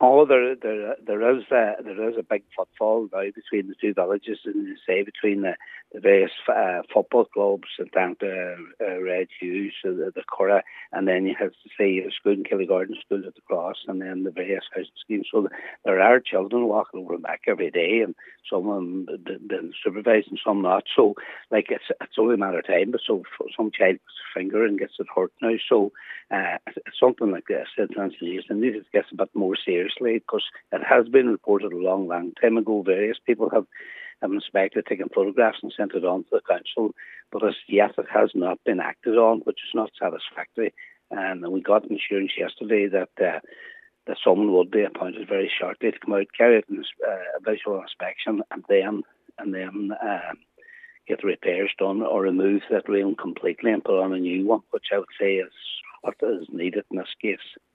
Oh, there is a big footfall now between the two villages, and you say between the various football clubs, St Antha, Red Hughes, the Curragh, and then you have to say a school in Killygarden, school at the Cross, and then the various housing schemes. So there are children walking over and back every day, and some of them they're supervised and some not. So like it's only a matter of time. But so some child puts a finger and gets it hurt now. So something like this, it needs to get a bit more seriously, because it has been reported a long time ago. Various people have inspected, taken photographs and sent it on to the council, but as yet it has not been acted on, which is not satisfactory. And we got assurance yesterday that someone would be appointed very shortly to come out, carry out a visual inspection, and then get the repairs done or remove that railing completely and put on a new one, which I would say is what is needed in this case.